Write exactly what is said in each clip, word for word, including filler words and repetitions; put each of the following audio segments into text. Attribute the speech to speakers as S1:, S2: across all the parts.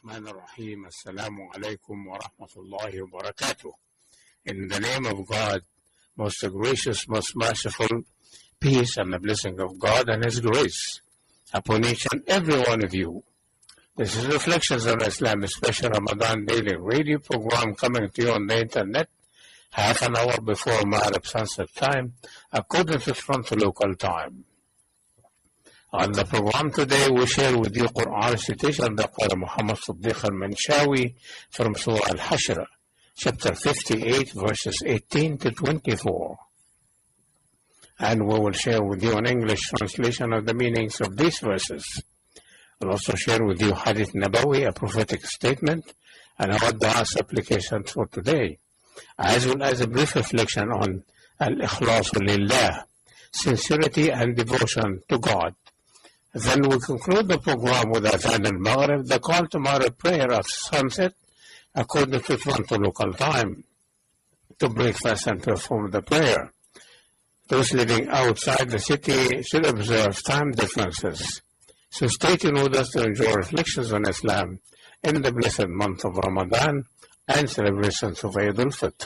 S1: الرحمن الرحيم. Assalamu alaikum wa rahmatullahi wa barakatuh. In the name of God, most gracious, most merciful, peace and the blessing of God and His grace upon each and every one of you. This is Reflections on Islam, a special Ramadan daily radio program coming to you on the internet half an hour before Maghrib sunset time, according to Toronto local time. On the program today, we share with you Quran citation by Qari Muhammad Siddiq al-Manshawi from Surah Al-Hashr, chapter fifty-eight, verses eighteen to twenty-four. And we will share with you an English translation of the meanings of these verses. We'll also share with you Hadith Nabawi, a prophetic statement, and our dua application for today, as well as a brief reflection on Al-Ikhlas Lillah, sincerity and devotion to God. Then we conclude the program with Adhan al-Maghrib, the call to Maghrib prayer of sunset, according to Toronto local time, to break fast and perform the prayer. Those living outside the city should observe time differences. So stay tuned with us to enjoy Reflections on Islam in the blessed month of Ramadan and celebrations of Eid al-Fitr.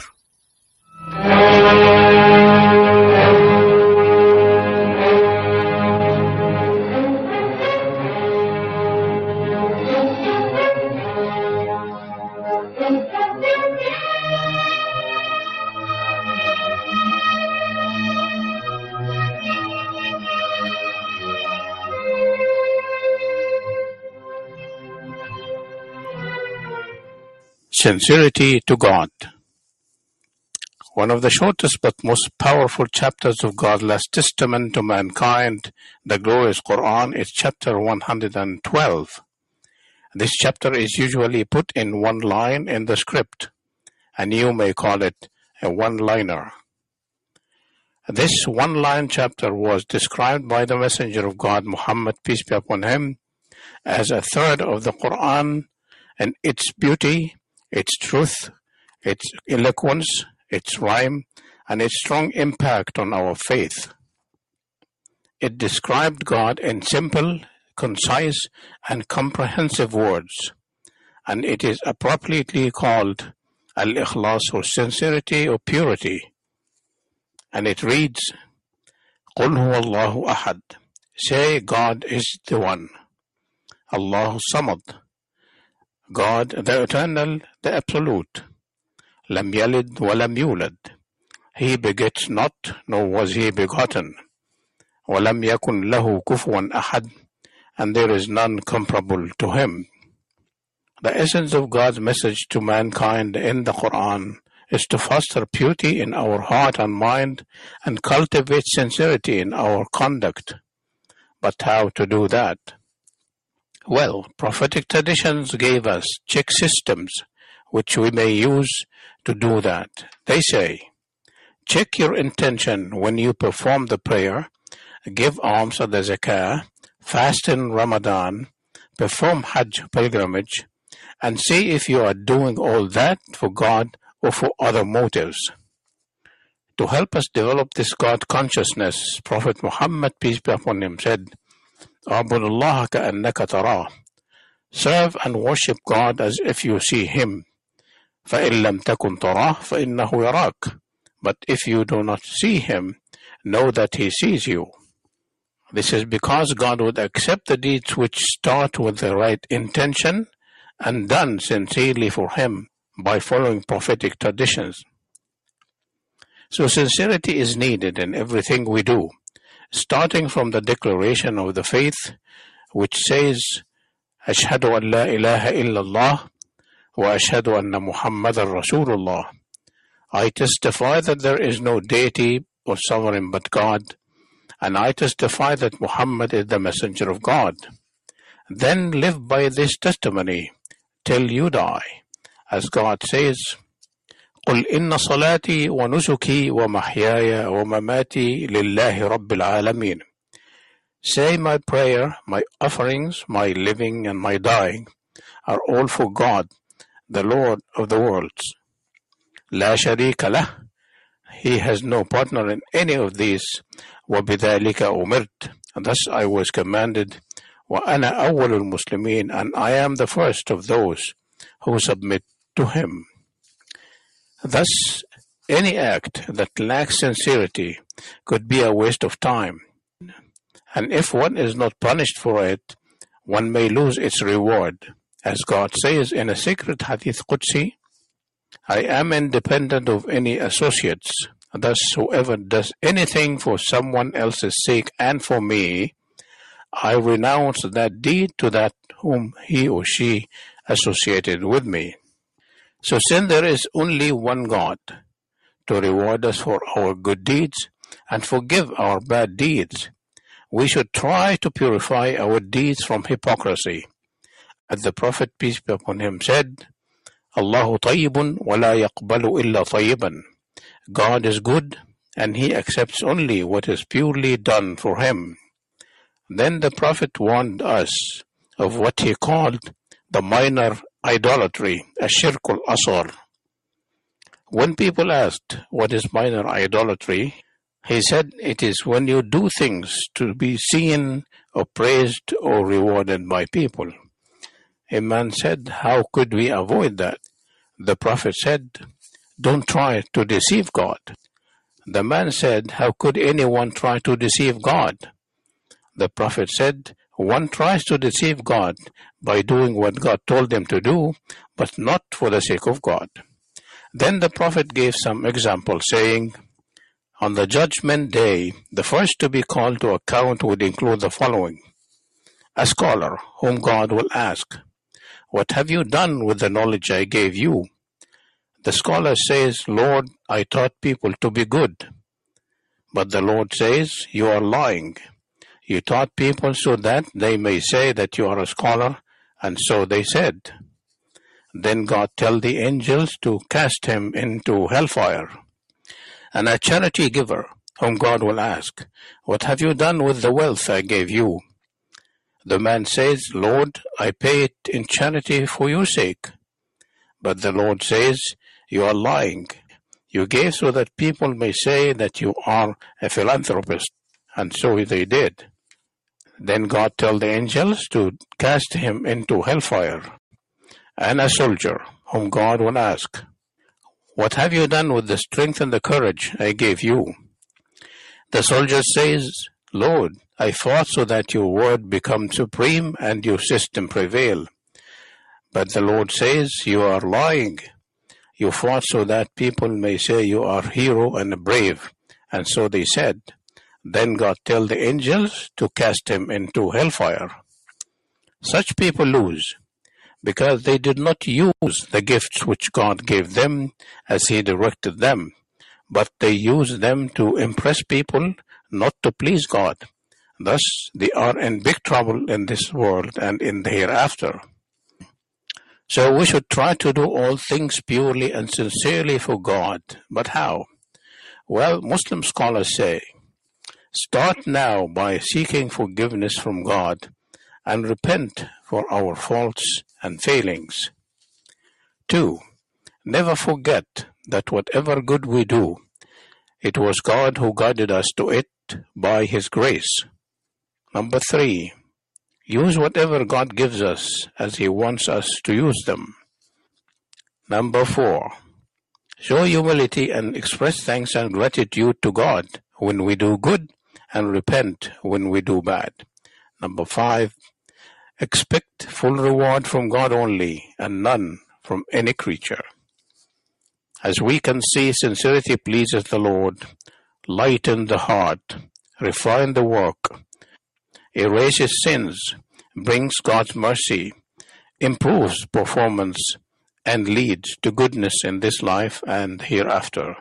S1: Sincerity to God. One of the shortest but most powerful chapters of God's last testament to mankind, the glorious Quran, is chapter one hundred twelve. This chapter is usually put in one line in the script, and you may call it a one-liner. This one-line chapter was described by the Messenger of God, Muhammad, peace be upon him, as a third of the Quran, and its beauty, its truth, its eloquence, its rhyme, and its strong impact on our faith. It described God in simple, concise, and comprehensive words, and it is appropriately called Al-Ikhlas, or sincerity or purity. And it reads, Qul huwa Allahu ahad. Say, God is the one. Allahu samad. God, the eternal, the absolute. Lam yalid wa lam yulad. He begets not, nor was he begotten. Wa lam yakun lahu kufuwan ahad. And there is none comparable to him. The essence of God's message to mankind in the Quran is to foster purity in our heart and mind and cultivate sincerity in our conduct. But how to do that? Well, prophetic traditions gave us check systems which we may use to do that. They say, check your intention when you perform the prayer, give alms of the zakah, fast in Ramadan, perform Hajj pilgrimage, and see if you are doing all that for God or for other motives. To help us develop this God consciousness, Prophet Muhammad, peace be upon him, said, أعبد الله كأنك تراه. Serve and worship God as if you see Him. فإن لم تكن تراه فإنه يراك. But if you do not see Him, know that He sees you. This is because God would accept the deeds which start with the right intention and done sincerely for Him by following prophetic traditions. So sincerity is needed in everything we do, starting from the declaration of the faith, which says, Ashhadu an la ilaha illallah wa ashhadu anna Muhammadan Rasulullah. I testify that there is no deity or sovereign but God, and I testify that Muhammad is the messenger of God. Then live by this testimony till you die. As God says, قل إن صلاتي ونسكي ومحياي ومماتي لله رب العالمين. Say, my prayer, my offerings, my living and my dying are all for God, the Lord of the worlds. لا شريك له. He has no partner in any of these. وبذلك أمرت. Thus I was commanded. وَأَنَا أَوَّلُ الْمُسْلِمِينَ, and I am the first of those who submit to him. Thus, any act that lacks sincerity could be a waste of time, and if one is not punished for it, one may lose its reward. As God says in a sacred Hadith Qudsi, I am independent of any associates. Thus, whoever does anything for someone else's sake and for me, I renounce that deed to that whom he or she associated with me. So since there is only one God to reward us for our good deeds and forgive our bad deeds, we should try to purify our deeds from hypocrisy. As the Prophet, peace be upon him, said, Allahu tayyibun wa la yaqbalu illa tayyiban. God is good and he accepts only what is purely done for him. Then the Prophet warned us of what he called the minor idolatry, ashirkul asghar. When people asked what is minor idolatry, he said it is when you do things to be seen or praised or rewarded by people. A man said, how could we avoid that? The Prophet said, don't try to deceive God. The man said, how could anyone try to deceive God? The Prophet said, one tries to deceive God by doing what God told them to do, but not for the sake of God. Then the Prophet gave some examples, saying, on the judgment day, the first to be called to account would include the following. A scholar whom God will ask, what have you done with the knowledge I gave you? The scholar says, Lord, I taught people to be good. But the Lord says, you are lying. You taught people so that they may say that you are a scholar, and so they said. Then God tell the angels to cast him into hellfire. And a charity giver, whom God will ask, what have you done with the wealth I gave you? The man says, Lord, I pay it in charity for your sake. But the Lord says, you are lying. You gave so that people may say that you are a philanthropist. And so they did. Then God told the angels to cast him into hellfire. And a soldier, whom God will ask, what have you done with the strength and the courage I gave you? The soldier says, Lord, I fought so that your word become supreme and your system prevail. But the Lord says, you are lying. You fought so that people may say you are hero and brave. And so they said. Then God tell the angels to cast him into hellfire. Such people lose, because they did not use the gifts which God gave them as he directed them, but they used them to impress people, not to please God. Thus, they are in big trouble in this world and in the hereafter. So we should try to do all things purely and sincerely for God. But how? Well, Muslim scholars say, start now by seeking forgiveness from God and repent for our faults and failings. Two, never forget that whatever good we do, it was God who guided us to it by his grace. Number three, use whatever God gives us as he wants us to use them. Number four, show humility and express thanks and gratitude to God when we do good and repent when we do bad. Number five, expect full reward from God only and none from any creature. As we can see, sincerity pleases the Lord, lighten the heart, refine the work, erases sins, brings God's mercy, improves performance, and leads to goodness in this life and hereafter.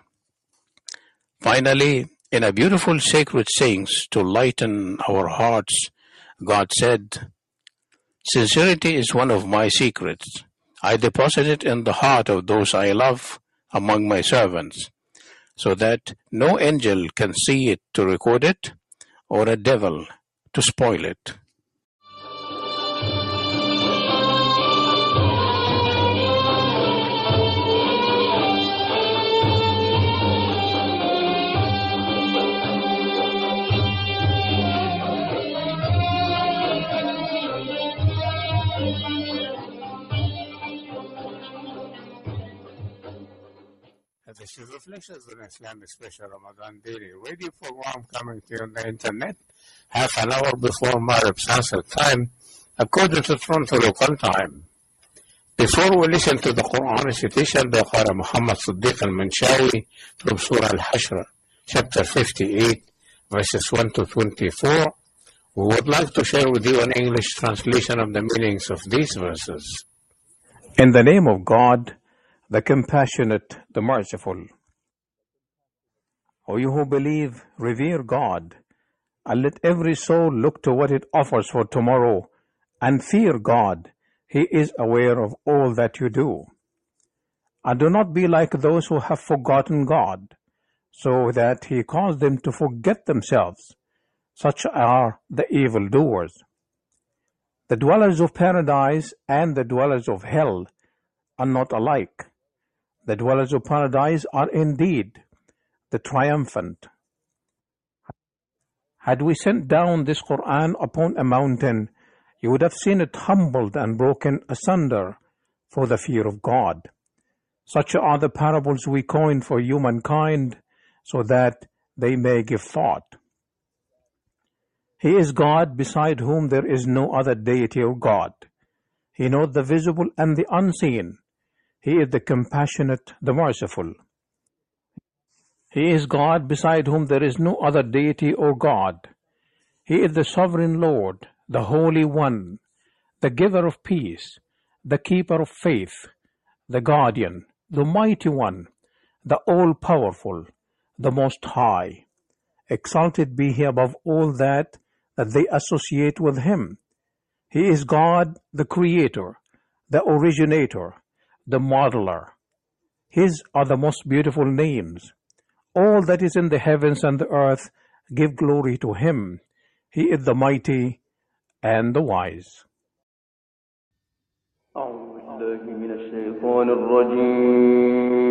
S1: Finally, in a beautiful sacred sayings to lighten our hearts, God said, sincerity is one of my secrets. I deposit it in the heart of those I love among my servants, so that no angel can see it to record it, or a devil to spoil it. Congratulations on Islamic Special Ramadan Daily Radio program coming to you on the internet half an hour before Maghrib sunset time, according to Toronto local time. Before we listen to the Quran recitation by Qari Muhammad Siddiq al-Manshawi from Surah Al-Hashr, chapter fifty-eight, verses one to twenty-four, we would like to share with you an English translation of the meanings of these verses. In the name of God, the Compassionate, the Merciful. O you who believe, revere God, and let every soul look to what it offers for tomorrow, and fear God. He is aware of all that you do. And do not be like those who have forgotten God, so that He caused them to forget themselves. Such are the evildoers. The dwellers of paradise and the dwellers of hell are not alike. The dwellers of paradise are indeed the triumphant. Had we sent down this Quran upon a mountain, you would have seen it humbled and broken asunder for the fear of God. Such are the parables we coined for humankind, so that they may give thought. He is God, beside whom there is no other deity or God. He knows the visible and the unseen. He is the compassionate, the merciful. He is God, beside whom there is no other deity or God. He is the sovereign Lord, the Holy One, the giver of peace, the keeper of faith, the guardian, the mighty one, the all-powerful, the Most High. Exalted be He above all that that they associate with Him. He is God, the Creator, the Originator, the Modeler. His are the most beautiful names. All that is in the heavens and the earth give glory to Him. He is the mighty and the wise.
S2: أعوذ بالله من الشيطان الرجيم